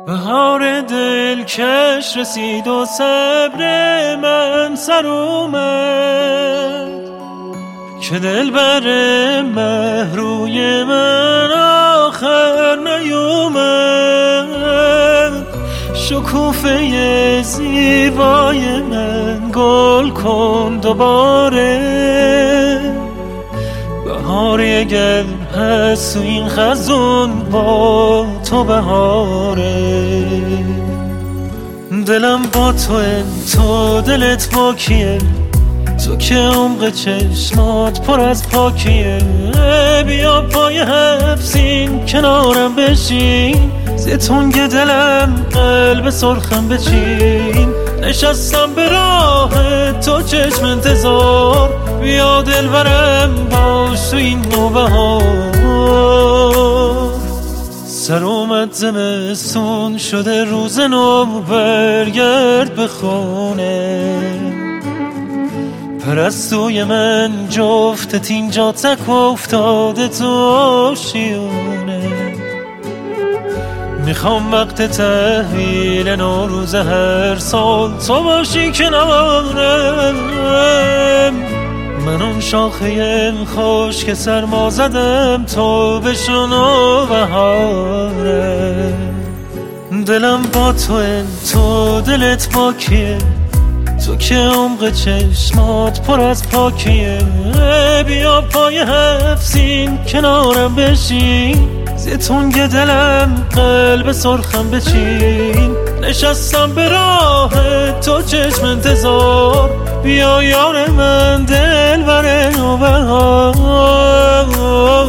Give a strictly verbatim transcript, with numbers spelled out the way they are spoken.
بهار دلکش رسید و صبر من سر اومد که دلبر مهروی من آخر نیومد. شکوفه زیبای من گل کن دوباره، بهاری اگر هست تو این خزون با تو بهاره. دلم با توه، تو دلت با کیه؟ تو که عمق چشمات پر از پاکیه. بیا پای حبسین کنارم بشین، زیتونگ دلم قلب سرخم بچین. نشستم به راه تو چشم انتظار، بیا دلبرم باش تو این نوبهار. سر اومد زمستون شده روز نو، برگرد به خونه. پرستوی من جفتت اینجا تک افتاده تو آشیونه. میخوام وقت تحویل نوروز هر سال تو باشی کنارم. من اون شاخه خوش که سرما زدم تو بشنو بهاره. دلم با توه، تو دلت با کیه؟ تو که عمق چشمات پر از پاکیه. بیا پای حبسین کنارم بشین، زیتونگ دلم قلب سرخم بچین. نشستم به راه تو چشم انتظار، بیا یار من دلبر نوبهار.